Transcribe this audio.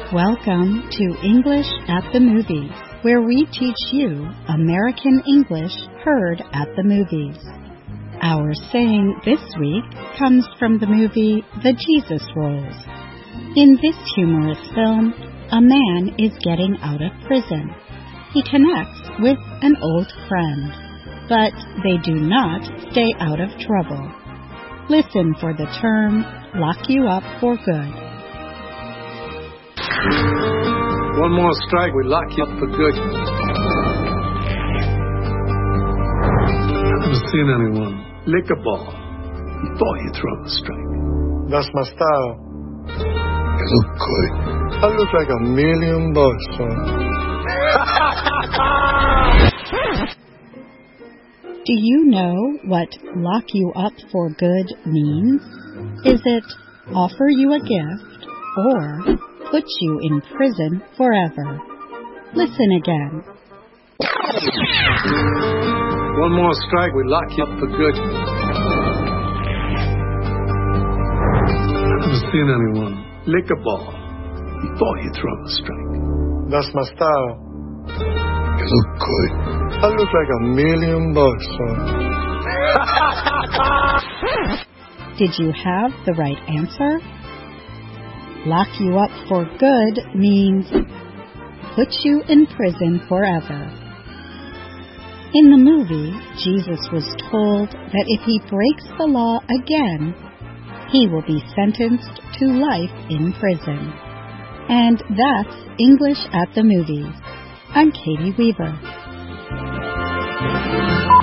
Welcome to English at the Movies, where we teach you American English heard at the movies. Our saying this week comes from the movie The Jesus Rolls. In this humorous film, a man is getting out of prison. He connects with an old friend, but they do not stay out of trouble. Listen for the term, lock you up for good. One more strike, we lock you up for good. I've never seen anyone lick a ball before you throw a strike. That's my style. You look good. I look like $1,000,000, son. Do you know what lock you up for good means? Is it offer you a gift or put you in prison forever? Listen again. One more strike, we lock you up for good. I've never seen anyone lick a ball before you throw a strike. That's my style. You look good. I look like $1,000,000, son. Did you have the right answer? Lock you up for good means put you in prison forever. In the movie, Jesus was told that if he breaks the law again, he will be sentenced to life in prison. And that's English at the Movies. I'm Katie Weaver.